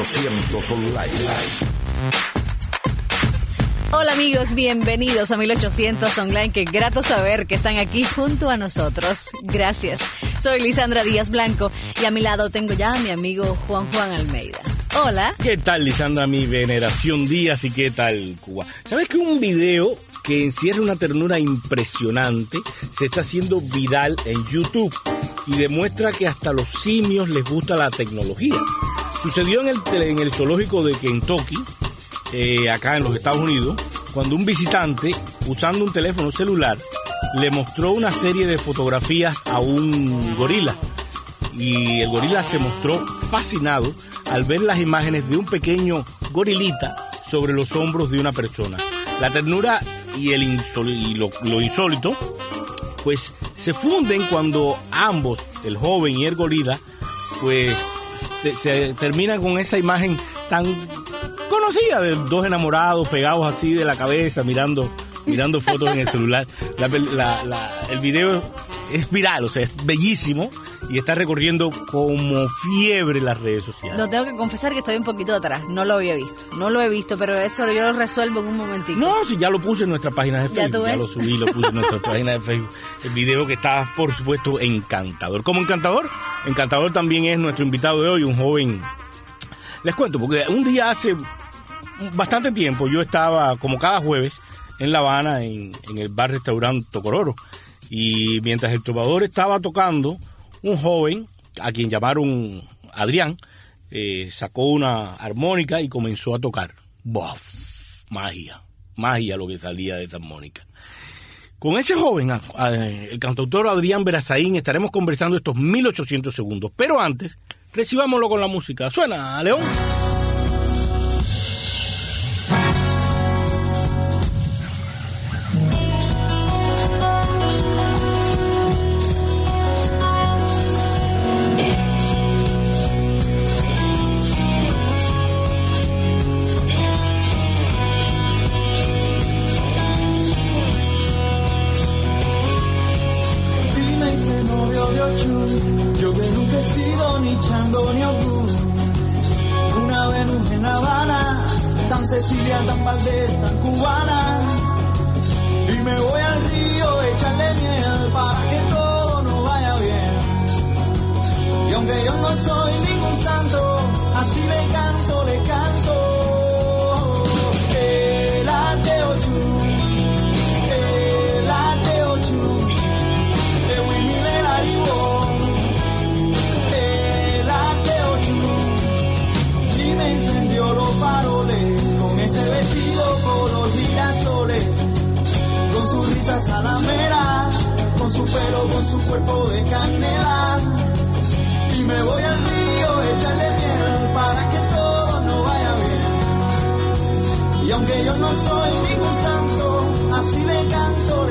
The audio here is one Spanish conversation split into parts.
1800 Online. Hola amigos, bienvenidos a 1800 Online. Qué grato saber que están aquí junto a nosotros. Gracias. Soy Lisandra Díaz Blanco y a mi lado tengo ya a mi amigo Juan Almeida. Hola. ¿Qué tal, Lisandra, mi veneración Díaz, y qué tal, Cuba? ¿Sabes que un video que encierra una ternura impresionante se está haciendo viral en YouTube y demuestra que hasta los simios les gusta la tecnología? Sucedió en el zoológico de Kentucky, acá en los Estados Unidos, cuando un visitante, usando un teléfono celular, le mostró una serie de fotografías a un gorila. Y el gorila se mostró fascinado al ver las imágenes de un pequeño gorilita sobre los hombros de una persona. La ternura y lo insólito, pues se funden cuando ambos, el joven y el gorila, pues se terminan con esa imagen tan conocida de dos enamorados pegados así de la cabeza, mirando fotos en el celular. El video es viral, o sea, es bellísimo y está recorriendo como fiebre las redes sociales. No, tengo que confesar que estoy un poquito atrás, no lo he visto, pero eso yo lo resuelvo en un momentito. No, si ya lo puse en nuestra página de Facebook, ya lo subí, lo puse en nuestra página de Facebook, el video que está, por supuesto, encantador. Como encantador también es nuestro invitado de hoy, un joven. Les cuento, porque un día hace bastante tiempo yo estaba, como cada jueves, en La Habana, en el bar-restaurante Tocororo. Y mientras el trovador estaba tocando, un joven, a quien llamaron Adrián, sacó una armónica y comenzó a tocar. ¡Buf! Magia lo que salía de esa armónica. Con ese joven, el cantautor Adrián Verazaín, estaremos conversando estos 1800 segundos. Pero antes, recibámoslo con la música. ¿Suena, León? Yo que nunca he sido ni chango ni Ogún, una Venus en La Habana, tan Cecilia, tan Valdés, tan cubana. Y me voy al río a echarle miel para que todo nos vaya bien. Y aunque yo no soy ningún santo, así le canto. El ateo chum, el ateo chum, de Winnie de la encendió los faroles con ese vestido color girasoles, con su risa salamera, con su pelo, con su cuerpo de canela. Y me voy al río a echarle miel para que todo nos vaya bien. Y aunque yo no soy ningún santo, así le canto.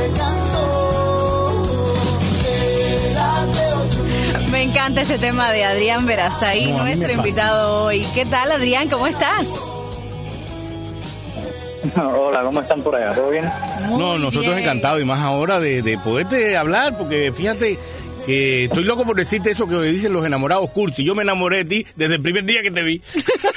Me encanta este tema de Adrián Verazaín, nuestro invitado hoy. ¿Qué tal, Adrián? ¿Cómo estás? Hola, ¿cómo están por allá? ¿Todo bien? Nosotros bien. Encantados, y más ahora de poderte hablar, porque fíjate que estoy loco por decirte eso que dicen los enamorados cursi. Yo me enamoré de ti desde el primer día que te vi.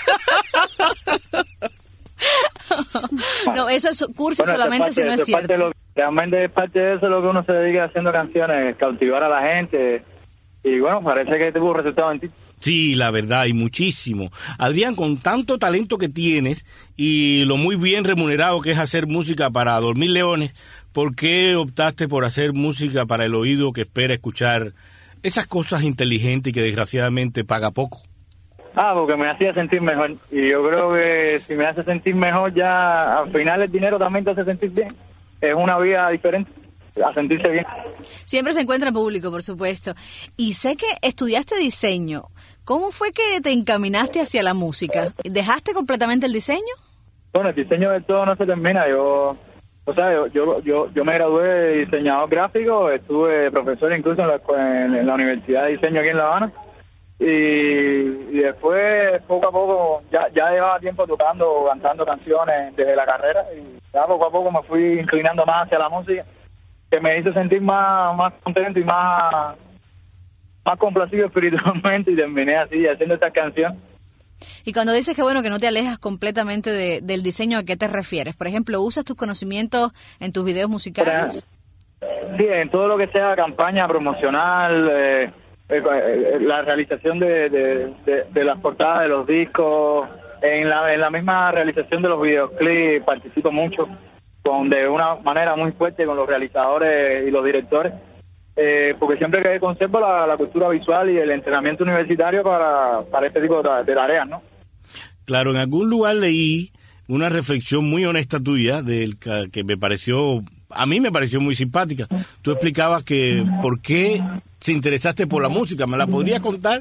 No, eso es cursi solamente si no es cierto. Realmente es parte de eso lo que uno se dedica haciendo canciones, cautivar a la gente. Y bueno, parece que tuvo resultado en ti. Sí, la verdad, y muchísimo. Adrián, con tanto talento que tienes y lo muy bien remunerado que es hacer música para dormir leones, ¿por qué optaste por hacer música para el oído que espera escuchar esas cosas inteligentes y que desgraciadamente paga poco? Porque me hacía sentir mejor. Y yo creo que si me hace sentir mejor, ya al final el dinero también te hace sentir bien. Es una vida diferente a sentirse bien. Siempre se encuentra público, por supuesto. Y sé que estudiaste diseño. ¿Cómo fue que te encaminaste hacia la música? ¿Dejaste completamente el diseño? Bueno, el diseño del todo no se termina. Yo me gradué de diseñador gráfico, estuve profesor incluso en la Universidad de Diseño aquí en La Habana. Y después, poco a poco, ya llevaba tiempo tocando, cantando canciones desde la carrera. Y ya poco a poco me fui inclinando más hacia la música, que me hizo sentir más contento y más complacido espiritualmente, y terminé así, haciendo esta canción. Y cuando dices que bueno que no te alejas completamente del diseño, ¿a qué te refieres? Por ejemplo, ¿usas tus conocimientos en tus videos musicales? Sí, en todo lo que sea campaña promocional, la realización de las portadas de los discos, en la misma realización de los videoclips participo mucho de una manera muy fuerte con los realizadores y los directores, porque siempre que conservo la cultura visual y el entrenamiento universitario para este tipo de tareas, ¿no? Claro, en algún lugar leí una reflexión muy honesta tuya que a mí me pareció muy simpática. Tú explicabas que por qué te interesaste por la música. ¿Me la podrías contar?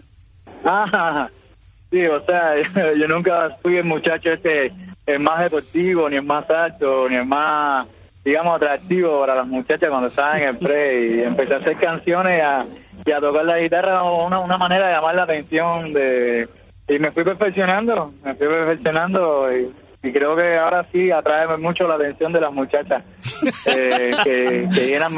Sí, o sea, yo nunca fui el muchacho el más deportivo, ni el más alto, ni el más, digamos, atractivo para las muchachas cuando estaban en el pre, y empecé a hacer canciones y a tocar la guitarra, una manera de llamar la atención y me fui perfeccionando y creo que ahora sí atrae mucho la atención de las muchachas que llenan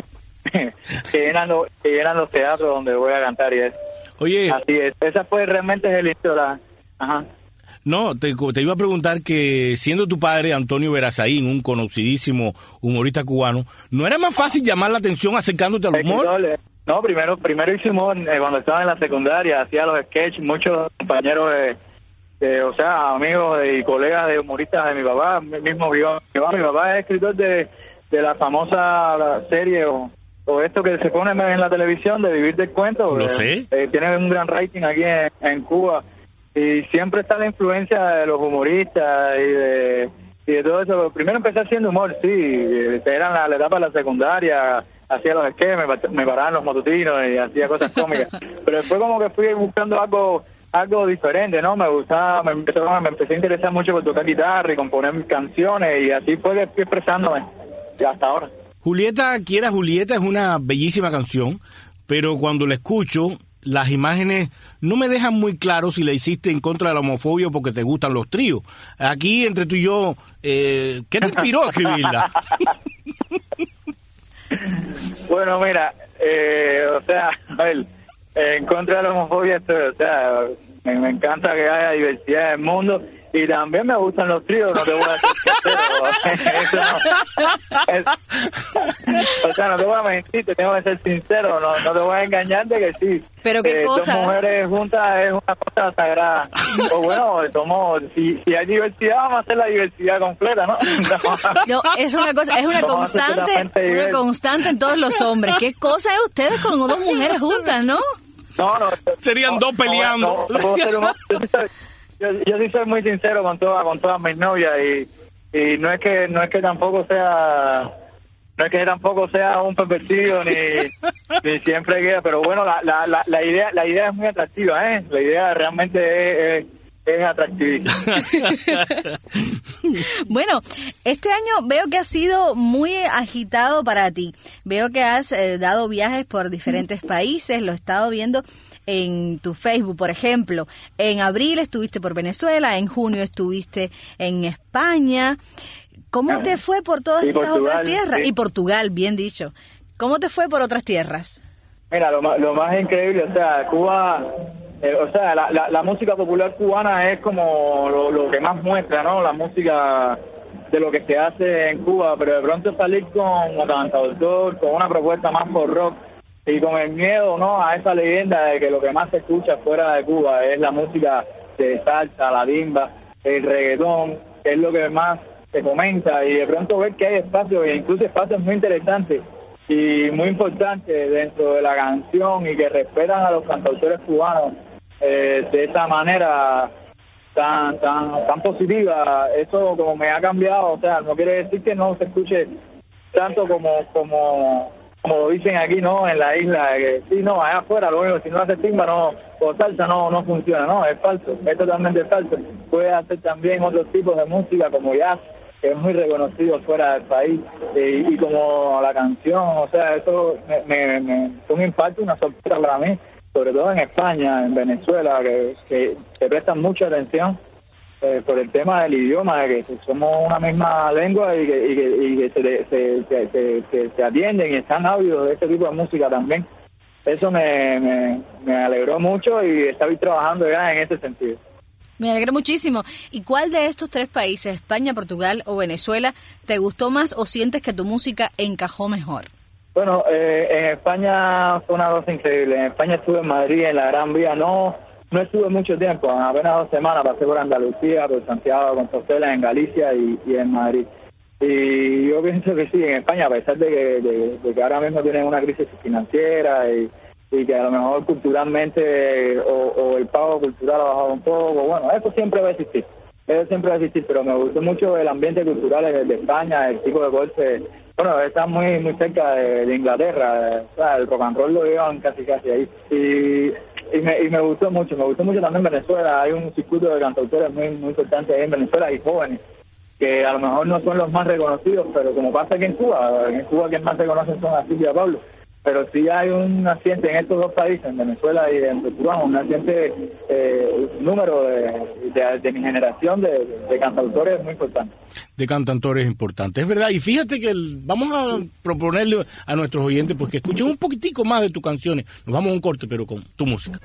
que llenan los teatros donde voy a cantar y eso. Oye, así es, esa fue realmente el inicio de la... Ajá. No, te iba a preguntar que siendo tu padre Antonio Verazaín, un conocidísimo humorista cubano, ¿no era más fácil llamar la atención acercándote al humor? No, primero hice humor cuando estaba en la secundaria, hacía los sketches, muchos compañeros o sea, amigos y colegas de humoristas de mi papá, mismo mi papá es escritor de la famosa serie o esto que se pone en la televisión de Vivir del Cuento. Lo sé. Tiene un gran rating aquí en Cuba y siempre está la influencia de los humoristas y de todo eso. Primero empecé haciendo humor, sí, era la etapa de la secundaria, hacía los sketches, me paraban los motutinos y hacía cosas cómicas, pero después como que fui buscando algo diferente, ¿no? Me gustaba, me empecé a interesar mucho por tocar guitarra y componer canciones y así fue que fui expresándome hasta ahora. Julieta, quiera Julieta, es una bellísima canción, pero cuando la escucho, las imágenes no me dejan muy claro si la hiciste en contra de la homofobia porque te gustan los tríos. Aquí, entre tú y yo, ¿qué te inspiró a escribirla? Bueno, mira, o sea, a ver, en contra de la homofobia, o sea, me encanta que haya diversidad en el mundo y también me gustan los tríos, no te voy a ser sincero. O sea, no te voy a mentir, te tengo que ser sincero, no te voy a engañar de que sí. Pero qué cosa. Dos mujeres juntas es una cosa sagrada. O bueno, si hay diversidad, vamos a hacer la diversidad completa, ¿no? No, es una cosa, es una constante en todos los hombres. ¿Qué cosa es ustedes con dos mujeres juntas, no? No. Serían dos peleando. Yo sí soy muy sincero con todas mis novias y no es que tampoco sea un pervertido ni siempre queda, pero bueno, la idea es muy atractiva, la idea realmente es atractivista. Bueno, este año veo que ha sido muy agitado para ti. Veo que has dado viajes por diferentes países, lo he estado viendo en tu Facebook, por ejemplo. En abril estuviste por Venezuela, en junio estuviste en España. ¿Cómo te fue por todas estas otras tierras? Sí. Y Portugal, bien dicho. ¿Cómo te fue por otras tierras? Mira, lo más increíble, o sea, Cuba, o sea, la música popular cubana es como lo que más muestra, ¿no? La música de lo que se hace en Cuba, pero de pronto salir como cantautor, con una propuesta más por rock, y con el miedo, ¿no?, a esa leyenda de que lo que más se escucha fuera de Cuba es la música de salsa, la bimba, el reggaetón, que es lo que más se comenta, y de pronto ver que hay espacios, e incluso espacios muy interesantes y muy importantes dentro de la canción y que respetan a los cantautores cubanos de esa manera tan positiva. Eso como me ha cambiado, o sea, no quiere decir que no se escuche tanto como lo dicen aquí, ¿no?, en la isla, que sí, no, allá afuera, lo único, si no hace timba o salsa no funciona, no, es falso, es totalmente falso. Puede hacer también otros tipos de música como jazz, que es muy reconocido fuera del país, y como la canción, o sea, eso me fue un impacto, una sorpresa para mí, sobre todo en España, en Venezuela, que se prestan mucha atención por el tema del idioma, de que somos una misma lengua y que se atienden y están ávidos de este tipo de música también. Eso me alegró mucho y estoy trabajando ya en ese sentido. Me alegro muchísimo. ¿Y cuál de estos 3 países, España, Portugal o Venezuela, te gustó más o sientes que tu música encajó mejor? Bueno, en España fue una cosa increíble. En España estuve en Madrid, en la Gran Vía. No estuve mucho tiempo, apenas 2 semanas. Pasé por Andalucía, por Santiago, Compostela, en Galicia y en Madrid. Y yo pienso que sí, en España, a pesar de que ahora mismo tienen una crisis financiera y que a lo mejor culturalmente o el pago cultural ha bajado un poco, bueno, eso siempre va a existir. Pero me gustó mucho el ambiente cultural de España, el tipo de golpe. Bueno, está muy cerca de Inglaterra, o sea, el rock and roll lo llevan casi ahí. Y me gustó mucho también Venezuela. Hay un circuito de cantautores muy importante ahí en Venezuela y jóvenes, que a lo mejor no son los más reconocidos, pero como pasa aquí en Cuba quien más reconocen son a Silvia Pablo. Pero sí hay un naciente en estos 2 países, en Venezuela y en Portugal, un naciente número de mi generación de cantautores muy importantes. De cantautores importantes, es verdad. Y fíjate que vamos a proponerle a nuestros oyentes pues que escuchen un poquitico más de tus canciones. Nos vamos a un corte, pero con tu música.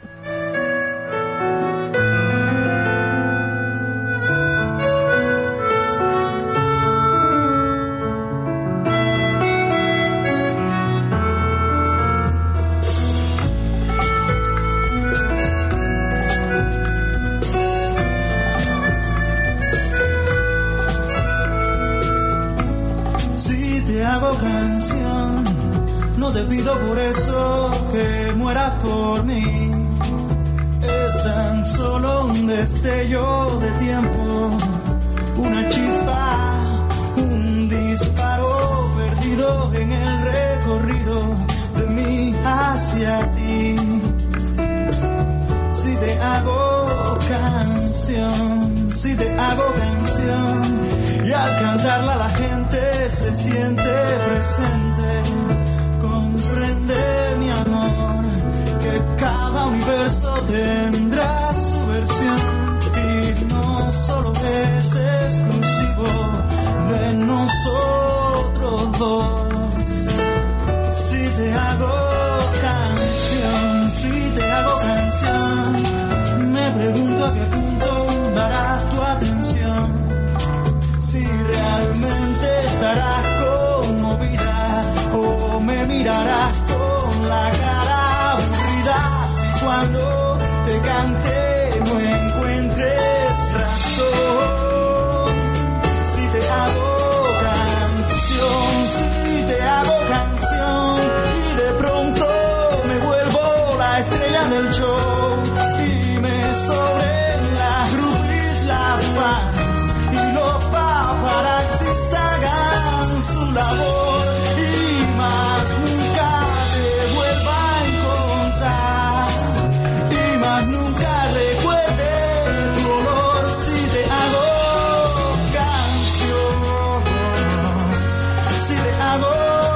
Canción, no te pido por eso que mueras por mí. Es tan solo un destello de tiempo, una chispa, un disparo perdido en el recorrido de mí hacia ti. Si te hago canción, y al cantarla la gente se siente presente. Comprende, mi amor, que cada universo tendrá su versión y no solo es exclusivo de nosotros 2. Si te hago canción, me pregunto a qué punto darás tu atención. Si realmente estarás conmovida o me mirarás con la cara aburrida. Si cuando te cante no encuentres razón. Si te hago canción y de pronto me vuelvo la estrella del show y me sobren las groupies, las fans y los paparazzis hagan su labor y más nunca te vuelva a encontrar y más nunca recuerde tu olor. Si te hago canción, si te hago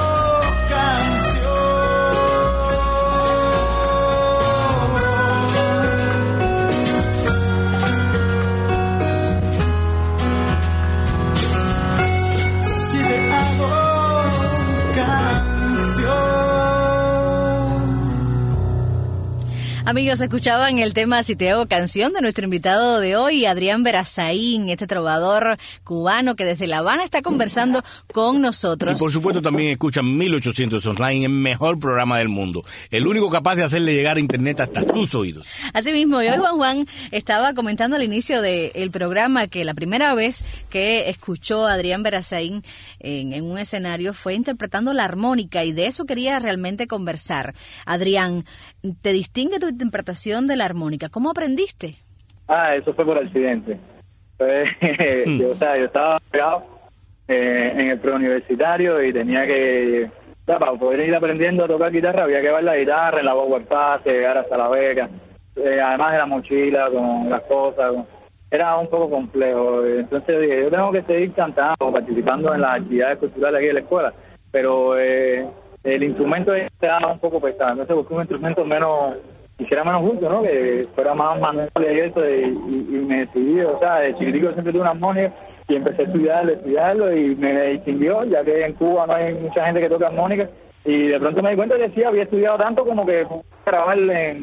Amigos, escuchaban el tema Si te hago canción de nuestro invitado de hoy, Adrián Verazaín, este trovador cubano que desde La Habana está conversando con nosotros. Y por supuesto también escuchan 1800 Online, el mejor programa del mundo, el único capaz de hacerle llegar a internet hasta sus oídos. Así mismo, y hoy Juan estaba comentando al inicio del programa que la primera vez que escuchó a Adrián Verazaín en un escenario fue interpretando la armónica, y de eso quería realmente conversar. Adrián, ¿te distingue tu interpretación de la armónica? ¿Cómo aprendiste? Eso fue por accidente. Yo estaba pegado en el preuniversitario y tenía que, para poder ir aprendiendo a tocar guitarra, había que llevar la guitarra en la Bower Pass, llegar hasta la beca, además de la mochila con las cosas, era un poco complejo. Entonces yo dije, yo tengo que seguir cantando, participando en las actividades culturales aquí de la escuela, pero el instrumento estaba un poco pesado, entonces busqué un instrumento hiciera menos justo, ¿no? Que fuera más manual y eso, y me decidí, o sea, de chiquitico siempre tuve una armónica y empecé a estudiarlo y me distinguió, ya que en Cuba no hay mucha gente que toca armónica, y de pronto me di cuenta que sí, había estudiado tanto como que trabajar en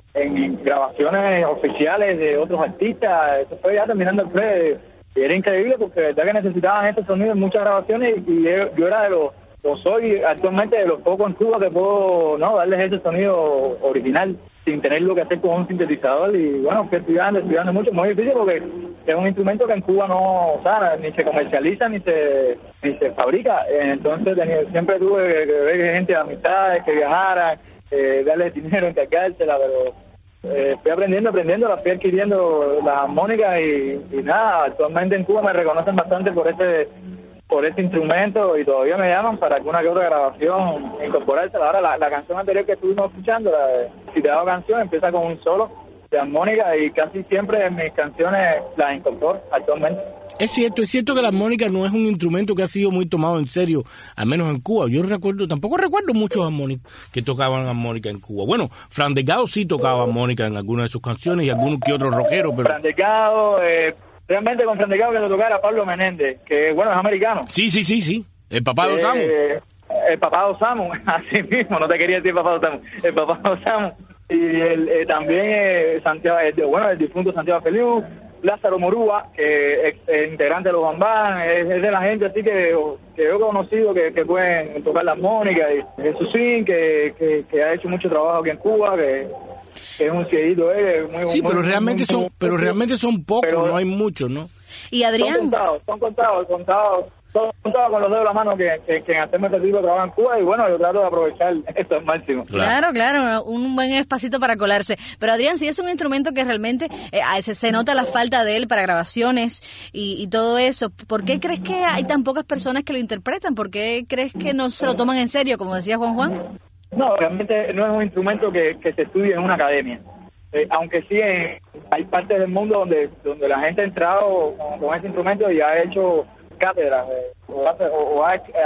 en grabaciones oficiales de otros artistas. Eso fue ya terminando el play, y era increíble porque de verdad que necesitaban este sonido en muchas grabaciones, y yo era de los, o soy actualmente de los pocos en Cuba que puedo darles ese sonido original sin tenerlo que hacer con un sintetizador. Y bueno, estoy estudiando mucho, muy difícil porque es un instrumento que en Cuba no, o sea, ni se comercializa ni se fabrica. Entonces siempre tuve que ver gente de amistades que viajaran, darles dinero, encargársela, pero fui aprendiendo, la fui adquiriendo la armónica y nada, actualmente en Cuba me reconocen bastante por este instrumento y todavía me llaman para alguna que otra grabación incorporársela. Ahora la canción anterior que estuvimos escuchando, la de Si te hago canción, empieza con un solo de armónica y casi siempre en mis canciones las incorporo actualmente. Es cierto que la armónica no es un instrumento que ha sido muy tomado en serio, al menos en Cuba. Tampoco recuerdo muchos armónicos que tocaban armónica en Cuba. Bueno, Fran Delgado sí tocaba armónica en algunas de sus canciones y algunos que otros rockeros, pero... Fran Delgado, realmente con Fran Delgado que lo tocara Pablo Menéndez, que bueno, es americano. Sí. El papá de Osamu. El papá de Osamu, así mismo, no te quería decir papá de Osamu. El papá de Osamu. Y también Santiago, el difunto Santiago Feliu, Lázaro Morúa, que es integrante de los Bambán, es de la gente así que yo he conocido que pueden tocar la armónica, y Jesúsín, que ha hecho mucho trabajo aquí en Cuba, que es un cieguito, muy sí, muy, pero realmente son pocos, no hay muchos, ¿no? Y Adrián, son contados con los dedos de la mano que hacerme este tipo de trabajo en Cuba, y bueno, yo trato de aprovechar esto al máximo. Claro, un buen espacito para colarse. Pero Adrián, si es un instrumento que realmente se nota la falta de él para grabaciones y todo eso, ¿por qué crees que hay tan pocas personas que lo interpretan? ¿Por qué crees que no se lo toman en serio, como decía Juan? No, realmente no es un instrumento que se estudie en una academia. Aunque sí hay partes del mundo donde la gente ha entrado con ese instrumento y ha hecho cátedras o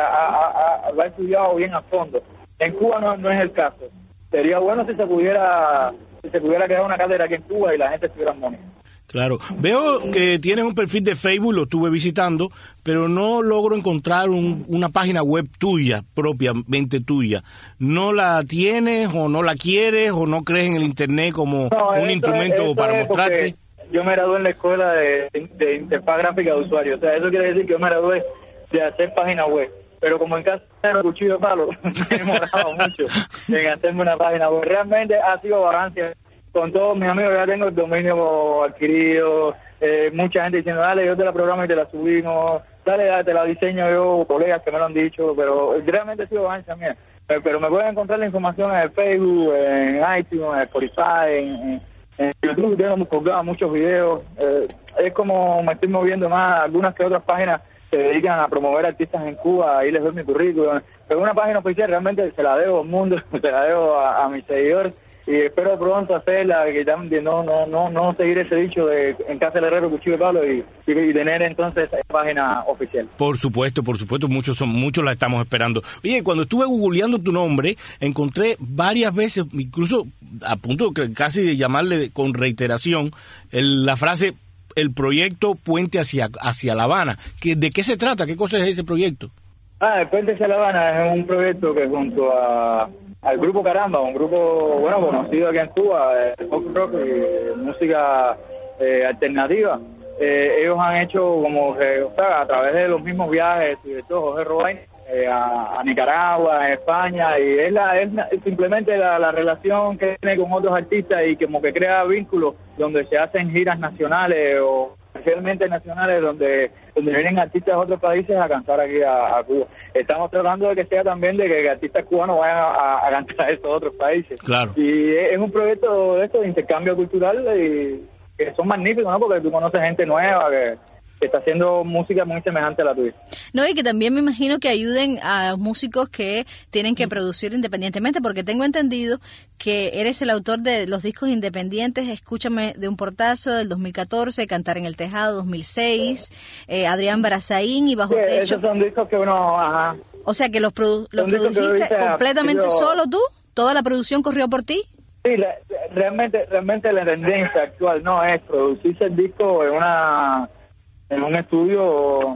ha estudiado bien a fondo. En Cuba no es el caso. Sería bueno si se pudiera crear una cátedra aquí en Cuba y la gente estuviera armónica. Claro. Veo que tienes un perfil de Facebook, lo estuve visitando, pero no logro encontrar una página web tuya, propiamente tuya. ¿No la tienes o no la quieres o no crees en el Internet como un instrumento para mostrarte? Yo me gradué en la escuela de interfaz gráfica de usuario. O sea, eso quiere decir que yo me gradué de hacer página web. Pero como en casa era cuchillo de palo, me he demorado mucho en hacerme una página web. Realmente ha sido vagancia. Con todos mis amigos ya tengo el dominio adquirido, mucha gente diciendo, dale, yo te la programo y te la subimos, dale, te la diseño yo, colegas que me lo han dicho, pero realmente ha sido vagancia mía. Pero me pueden encontrar la información en el Facebook, en iTunes, en Spotify, en YouTube, tengo colgado muchos videos. Es como me estoy moviendo más, algunas que otras páginas se dedican a promover artistas en Cuba, ahí les doy mi currículum. Pero una página oficial realmente se la debo al mundo, se la debo a mis seguidores. Y espero pronto hacerla, que no seguir ese dicho de en casa del herrero cuchillo de palo y tener entonces esa página oficial. Por supuesto, muchos la estamos esperando. Oye, cuando estuve googleando tu nombre, encontré varias veces, incluso a punto casi de llamarle con reiteración, la frase, el proyecto Puente hacia La Habana. ¿De qué se trata? ¿Qué cosa es ese proyecto? El Puente hacia La Habana es un proyecto que junto al grupo Caramba, un grupo conocido aquí en Cuba, de pop rock y música alternativa. Ellos han hecho como a través de los mismos viajes, sobre todo José Robain, a Nicaragua, a España, y es simplemente la relación que tiene con otros artistas y como que crea vínculos donde se hacen giras nacionales o especialmente nacionales donde vienen artistas de otros países a cantar aquí a Cuba. Estamos tratando de que sea también de que artistas cubanos vayan a cantar a esos otros países. Claro. Y es un proyecto de intercambio cultural y que son magníficos, ¿no? Porque tú conoces gente nueva que está haciendo música muy semejante a la tuya. No, y que también me imagino que ayuden a músicos que tienen que producir independientemente, porque tengo entendido que eres el autor de los discos independientes Escúchame de un portazo del 2014, Cantar en el Tejado 2006, Adrián Barazaín y Bajo Techo. Esos son discos que uno... Ajá. O sea que los produjiste completamente solo tú, toda la producción corrió por ti. Sí, realmente la tendencia actual no es producirse el disco en un estudio,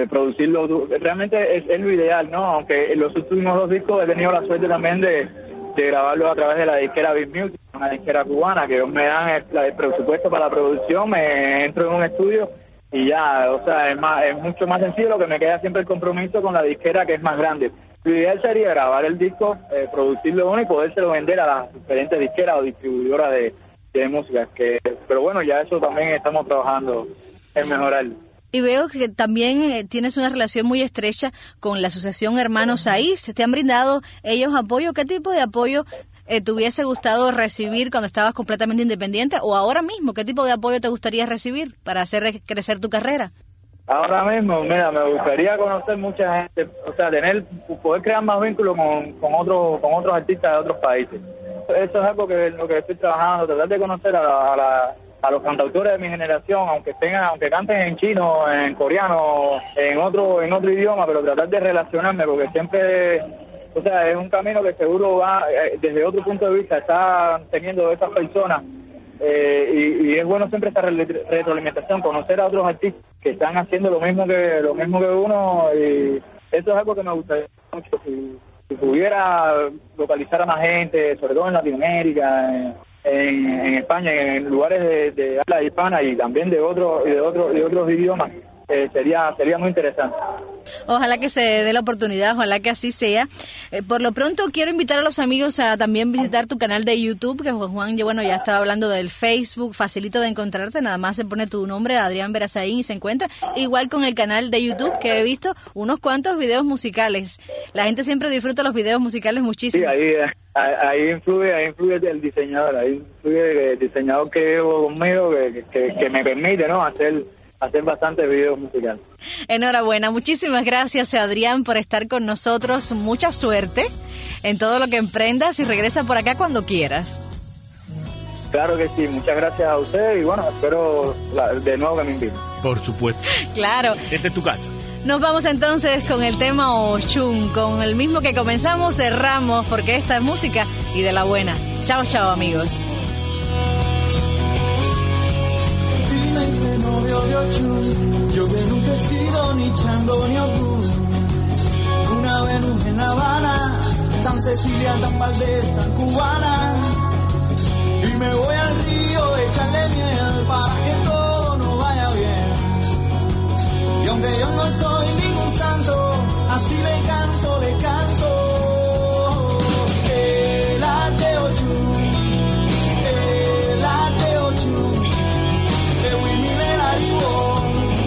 producirlo. Realmente es lo ideal, ¿no? Aunque en los últimos 2 discos he tenido la suerte también de grabarlo a través de la disquera Big Music, una disquera cubana, que ellos me dan el presupuesto para la producción, me entro en un estudio y ya, o sea, es mucho más sencillo. Lo que me queda siempre el compromiso con la disquera, que es más grande. Lo ideal sería grabar el disco, producirlo uno y podérselo vender a las diferentes disqueras o distribuidoras de música. Pero bueno, ya eso también estamos trabajando en mejorarlo. Y veo que también tienes una relación muy estrecha con la asociación Hermanos Saiz. ¿Te han brindado ellos apoyo? ¿Qué tipo de apoyo te hubiese gustado recibir cuando estabas completamente independiente? ¿O ahora mismo, qué tipo de apoyo te gustaría recibir para hacer crecer tu carrera? Ahora mismo, mira, me gustaría conocer mucha gente, o sea, poder crear más vínculos con otros artistas de otros países. Eso es algo lo que estoy trabajando, tratar de conocer a los cantautores de mi generación, aunque canten en chino, en coreano, en otro idioma, pero tratar de relacionarme, porque siempre, o sea, es un camino que seguro va desde otro punto de vista, está teniendo esas personas, y es bueno siempre esta retroalimentación, conocer a otros artistas que están haciendo lo mismo que uno, y eso es algo que me gustaría mucho, si pudiera localizar a más gente, sobre todo en Latinoamérica, en España, en lugares de habla hispana y también de otros idiomas, sería muy interesante. Ojalá que se dé la oportunidad, ojalá que así sea. Por lo pronto quiero invitar a los amigos a también visitar tu canal de YouTube, que Juan, ya estaba hablando del Facebook, facilito de encontrarte, nada más se pone tu nombre, Adrián Verazaín, y se encuentra. Igual con el canal de YouTube, que he visto unos cuantos videos musicales. La gente siempre disfruta los videos musicales muchísimo. Sí, ahí influye el diseñador, ahí influye el diseñador que llevo conmigo, que me permite, ¿no?, hacer bastantes videos musicales. Enhorabuena, muchísimas gracias, Adrián, por estar con nosotros. Mucha suerte en todo lo que emprendas y regresa por acá cuando quieras. Claro que sí, muchas gracias a ustedes y bueno, espero de nuevo que me inviten. Por supuesto. Claro. Esta es tu casa. Nos vamos entonces con el tema Ochun, con el mismo que comenzamos, cerramos, porque esta es música y de la buena. Chao, chao, amigos. Dime ese novio de Ochun, yo que nunca he sido ni chango ni Ogún. Una Venus en La Habana, tan Cecilia, tan Valdés, tan cubana. Y me voy al río a echarle miel para que todo nos vaya bien. Y aunque yo no soy ningún santo, así le canto. El ate Ochun, el ate Ochun, de Wimile la divo.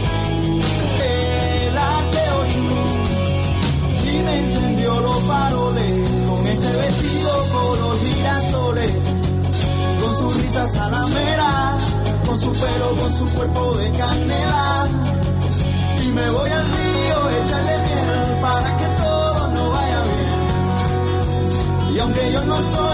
El ate Ochun, y me encendió los faroles con ese vestido color girasoles, con su risa salamera, con su pelo, con su cuerpo de canela. Y me voy al río a echarle miel para que todo nos vaya bien. Y aunque yo no soy